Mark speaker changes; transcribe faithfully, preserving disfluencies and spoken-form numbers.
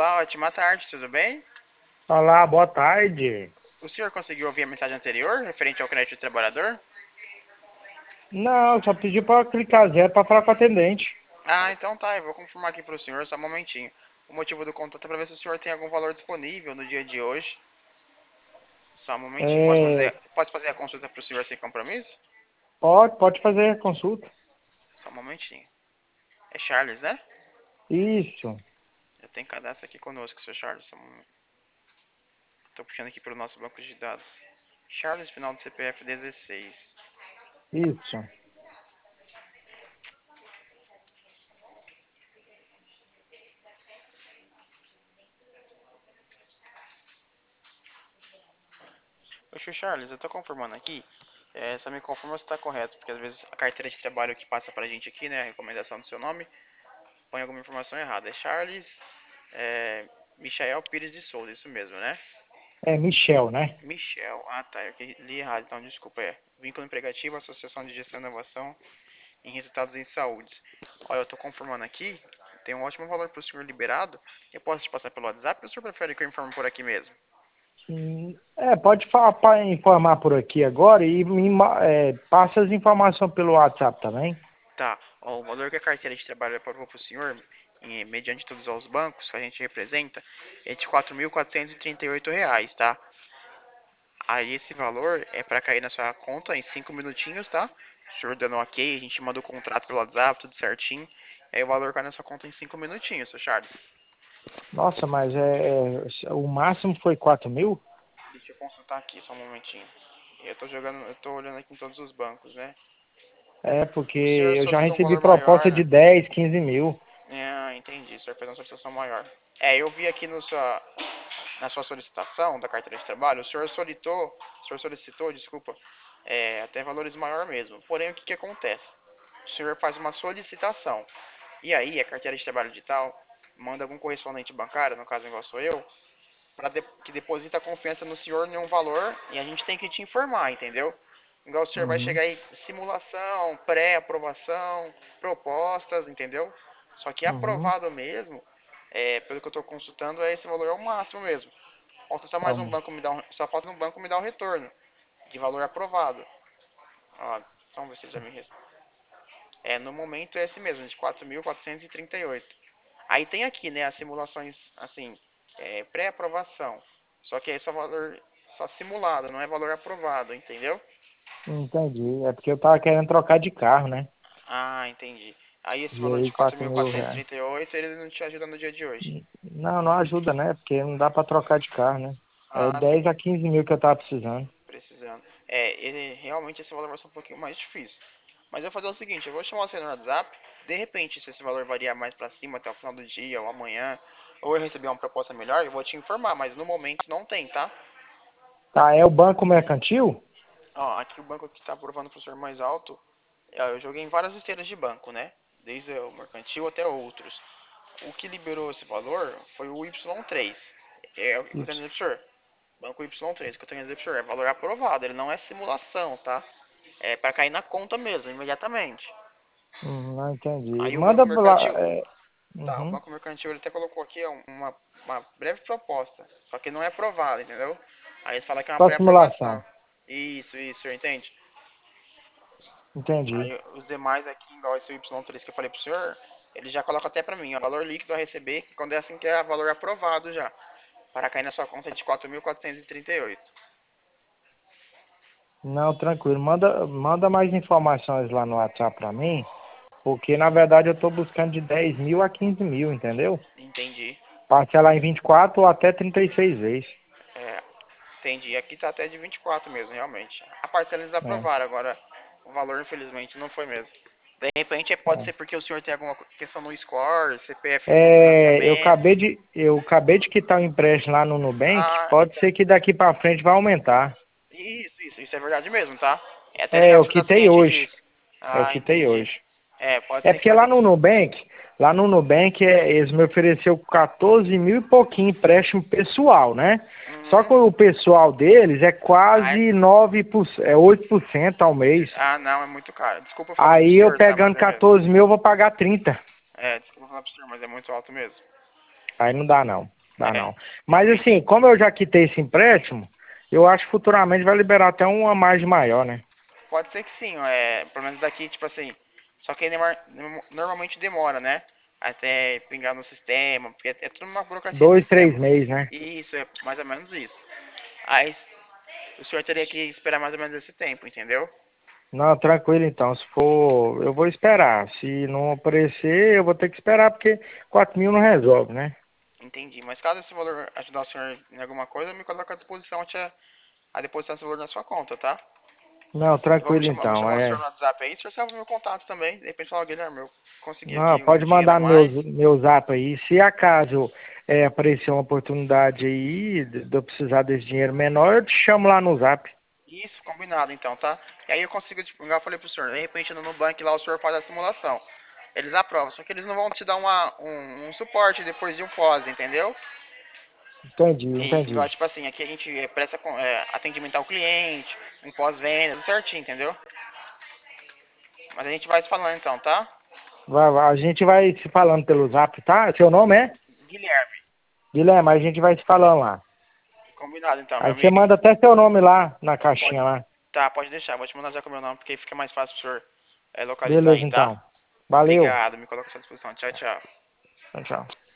Speaker 1: Olá, ótima tarde, tudo bem?
Speaker 2: Olá, boa tarde.
Speaker 1: O senhor conseguiu ouvir a mensagem anterior, referente ao crédito do trabalhador?
Speaker 2: Não, só pedi para clicar zero para falar com o atendente.
Speaker 1: Ah, então tá, eu vou confirmar aqui para o senhor, só um momentinho. O motivo do contato é para ver se o senhor tem algum valor disponível no dia de hoje. Só um momentinho, posso
Speaker 2: É,
Speaker 1: fazer, posso fazer a consulta para o senhor sem compromisso?
Speaker 2: pode, pode fazer a consulta.
Speaker 1: Só um momentinho. É Charles, né?
Speaker 2: Isso,
Speaker 1: Eu tenho cadastro aqui conosco, seu Charles. Só um momento. Tô puxando aqui para o nosso banco de dados. Charles, final do C P F dezesseis.
Speaker 2: isso.
Speaker 1: Ô, seu Charles, eu tô confirmando aqui. É, só me confirma se tá correto, porque às vezes a carteira de trabalho que passa pra gente aqui, né, a recomendação do seu nome, põe alguma informação errada. É Charles é, Michael Pires de Souza, isso mesmo, né?
Speaker 2: É Michel, né?
Speaker 1: Michel, ah tá, eu li errado, então desculpa, é. Vínculo emregativo, Associação de Gestão e Inovação em Resultados em Saúde. Olha, eu tô confirmando aqui, tem um ótimo valor pro senhor liberado. Eu posso te passar pelo WhatsApp ou o senhor prefere que eu informe por aqui mesmo?
Speaker 2: Hum, É, pode falar para informar por aqui agora e me ma- é, passa as informações pelo WhatsApp também.
Speaker 1: Tá, ó, o valor que a carteira de trabalho aprovou para o senhor, em- mediante todos os bancos que a gente representa, é de quatro mil quatrocentos e trinta e oito reais, tá? Aí esse valor é para cair na sua conta em cinco minutinhos, tá? O senhor dando ok, a gente manda o contrato pelo WhatsApp, tudo certinho. Aí o valor cai na sua conta em cinco minutinhos, seu Charles.
Speaker 2: Nossa, mas é, é- o máximo foi quatro mil?
Speaker 1: Deixa eu consultar aqui, só um momentinho. Eu tô jogando, eu tô olhando aqui em todos os bancos, né?
Speaker 2: É, porque
Speaker 1: O senhor
Speaker 2: eu já
Speaker 1: solicitou um
Speaker 2: recebi
Speaker 1: valor maior,
Speaker 2: proposta de
Speaker 1: né?
Speaker 2: dez, quinze mil.
Speaker 1: Ah, entendi. O senhor fez uma solicitação maior. É, eu vi aqui no sua, na sua solicitação da carteira de trabalho, o senhor solicitou, o senhor solicitou, desculpa, é, até valores maior mesmo. Porém, o que, que acontece? O senhor faz uma solicitação. E aí, a carteira de trabalho digital manda algum correspondente bancário, no caso igual sou eu, para de, que deposita a confiança no senhor em um valor e a gente tem que te informar, entendeu? Igual o senhor vai
Speaker 2: Uhum,
Speaker 1: chegar aí, simulação, pré-aprovação, propostas, entendeu? Só que
Speaker 2: uhum.
Speaker 1: aprovado mesmo, é, pelo que eu estou consultando, é esse valor é o máximo mesmo. Falta só mais um
Speaker 2: Vamos.
Speaker 1: banco me dar um, só falta um banco me dar o retorno de valor aprovado. Ó, vamos ver se ele já me responde. É, no momento é esse mesmo, de quatro mil quatrocentos e trinta e oito. Aí tem aqui, né, as simulações, assim, é, pré-aprovação. Só que é só valor, só simulado, não é valor aprovado, entendeu?
Speaker 2: Entendi. É porque eu tava querendo trocar de carro, né?
Speaker 1: Ah, entendi. Aí esse
Speaker 2: E
Speaker 1: valor
Speaker 2: aí,
Speaker 1: de quatro
Speaker 2: quatro
Speaker 1: mil
Speaker 2: mil
Speaker 1: quatrocentos e
Speaker 2: reais.
Speaker 1: trinta e oito ele não te ajuda no dia de hoje.
Speaker 2: Não, não ajuda, né? Porque não dá pra trocar de carro, né? É
Speaker 1: Ah,
Speaker 2: dez
Speaker 1: sim,
Speaker 2: a quinze mil que eu tava precisando.
Speaker 1: precisando. É, ele realmente esse valor vai ser um pouquinho mais difícil. Mas eu vou fazer o seguinte, eu vou chamar você no WhatsApp, de repente, se esse valor variar mais pra cima até o final do dia ou amanhã, ou eu receber uma proposta melhor, eu vou te informar, mas no momento não tem, tá?
Speaker 2: Tá, é o Banco Mercantil?
Speaker 1: Ó, aqui o banco que está aprovando o professor mais alto, ó, eu joguei em várias esteiras de banco, né? Desde o mercantil até outros. O que liberou esse valor foi o Y três. É o que eu tenho a
Speaker 2: Isso.
Speaker 1: dizer pro senhor. Banco Y três, o que eu tenho a dizer pro senhor, é valor aprovado, ele não é simulação, tá? É para cair na conta mesmo, imediatamente.
Speaker 2: Hum, não entendi.
Speaker 1: Aí o
Speaker 2: Manda
Speaker 1: Banco
Speaker 2: lá.
Speaker 1: Mercantil,
Speaker 2: É...
Speaker 1: tá, o
Speaker 2: Uhum.
Speaker 1: Banco Mercantil ele até colocou aqui ó, uma, uma breve proposta, só que não é aprovado, entendeu? Aí ele fala que é uma
Speaker 2: Só
Speaker 1: pré-aprovação.
Speaker 2: simulação.
Speaker 1: Isso, isso, o senhor entende?
Speaker 2: Entendi.
Speaker 1: Aí os demais aqui, igual esse Y três que eu falei pro senhor, ele já coloca até pra mim, ó, valor líquido a receber, que quando é assim que é valor aprovado já, para cair na sua conta de quatro mil quatrocentos e trinta e oito.
Speaker 2: Não, tranquilo. Manda, manda mais informações lá no WhatsApp pra mim, porque na verdade eu tô buscando de dez mil a quinze mil, entendeu?
Speaker 1: Entendi.
Speaker 2: Parcelar em vinte e quatro ou até trinta e seis vezes.
Speaker 1: É, entendi. Aqui tá até de vinte e quatro mesmo, realmente. A parcela eles
Speaker 2: É,
Speaker 1: aprovaram, agora o valor infelizmente não foi mesmo. De repente pode ser porque o senhor tem alguma questão no score, C P F no
Speaker 2: É, eu
Speaker 1: financiamento.
Speaker 2: acabei de, eu acabei de quitar o empréstimo lá no Nubank,
Speaker 1: Ah,
Speaker 2: pode
Speaker 1: então.
Speaker 2: ser que daqui pra frente vai aumentar.
Speaker 1: Isso, isso, isso é verdade mesmo, tá? É até
Speaker 2: É,
Speaker 1: legal
Speaker 2: eu
Speaker 1: você estar
Speaker 2: quitei
Speaker 1: ciente
Speaker 2: hoje.
Speaker 1: disso.
Speaker 2: Eu
Speaker 1: Ah,
Speaker 2: quitei
Speaker 1: entendi.
Speaker 2: hoje.
Speaker 1: É, pode
Speaker 2: É
Speaker 1: ser que
Speaker 2: porque
Speaker 1: vai
Speaker 2: lá
Speaker 1: ter
Speaker 2: no
Speaker 1: que.
Speaker 2: Nubank, lá no Nubank, é, eles me ofereceram quatorze mil e pouquinho empréstimo pessoal, né? Só
Speaker 1: Uhum.
Speaker 2: que o pessoal deles é
Speaker 1: Ah, é-
Speaker 2: quase nove por cento, é oito por cento ao mês.
Speaker 1: ah, não, é muito caro. Desculpa falar isso pro
Speaker 2: Aí eu
Speaker 1: senhor, tá? Mas
Speaker 2: pegando
Speaker 1: é mesmo.
Speaker 2: quatorze mil, eu vou pagar trinta.
Speaker 1: É, desculpa falar pro senhor, mas é muito alto mesmo.
Speaker 2: Aí não dá não, dá
Speaker 1: É,
Speaker 2: não. Mas assim, como eu já quitei esse empréstimo, eu acho que futuramente vai liberar até uma margem maior, né?
Speaker 1: pode ser que sim, é, pelo menos daqui, tipo assim, só que demora- normalmente demora, né? Até pingar no sistema, porque é tudo uma burocracia de
Speaker 2: Dois, três
Speaker 1: sistema.
Speaker 2: meses, né?
Speaker 1: Isso, é mais ou menos isso. Aí o senhor teria que esperar mais ou menos esse tempo, entendeu?
Speaker 2: Não, tranquilo então. Se for, eu vou esperar. Se não aparecer, eu vou ter que esperar, porque quatro mil não resolve, né?
Speaker 1: Entendi. Mas caso esse valor ajudar o senhor em alguma coisa, me coloca à disposição até a depositar esse valor na sua conta, tá?
Speaker 2: Não,
Speaker 1: Eu vou
Speaker 2: tranquilo
Speaker 1: chamar, vou
Speaker 2: então.
Speaker 1: chamar o senhor
Speaker 2: É.
Speaker 1: no WhatsApp aí, o senhor salva o meu contato também. De repente fala, Guilherme, eu consegui
Speaker 2: Não,
Speaker 1: aqui um
Speaker 2: pode
Speaker 1: dinheiro a
Speaker 2: mandar no
Speaker 1: mais.
Speaker 2: meu, meu zap aí. Se acaso é, aparecer uma oportunidade aí de de eu precisar desse dinheiro menor, eu te chamo lá no zap.
Speaker 1: Isso, combinado então, tá? E aí eu consigo, tipo, igual eu falei pro senhor, de repente no Nubank lá o senhor faz a simulação. Eles aprovam, só que eles não vão te dar uma, um, um suporte depois de um pós, entendeu?
Speaker 2: Entendi,
Speaker 1: Isso, igual
Speaker 2: entendi.
Speaker 1: tipo assim, aqui a gente é, presta com- é, atendimento ao cliente, um pós-venda, tudo certinho, entendeu? Mas a gente vai se falando então, tá?
Speaker 2: Vai, vai, a gente vai se falando pelo zap, tá? Seu nome é?
Speaker 1: Guilherme,
Speaker 2: Guilherme, a gente vai se falando lá.
Speaker 1: combinado então, meu
Speaker 2: Aí você
Speaker 1: amigo.
Speaker 2: manda até seu nome lá na
Speaker 1: Pode,
Speaker 2: caixinha lá.
Speaker 1: tá, pode deixar, vou te mandar já com o meu nome, porque fica mais fácil pro senhor é, localizar
Speaker 2: Beleza
Speaker 1: aí, tá?
Speaker 2: então. Valeu.
Speaker 1: Obrigado, me coloca à sua disposição. Tchau, tchau.
Speaker 2: Tchau, tchau.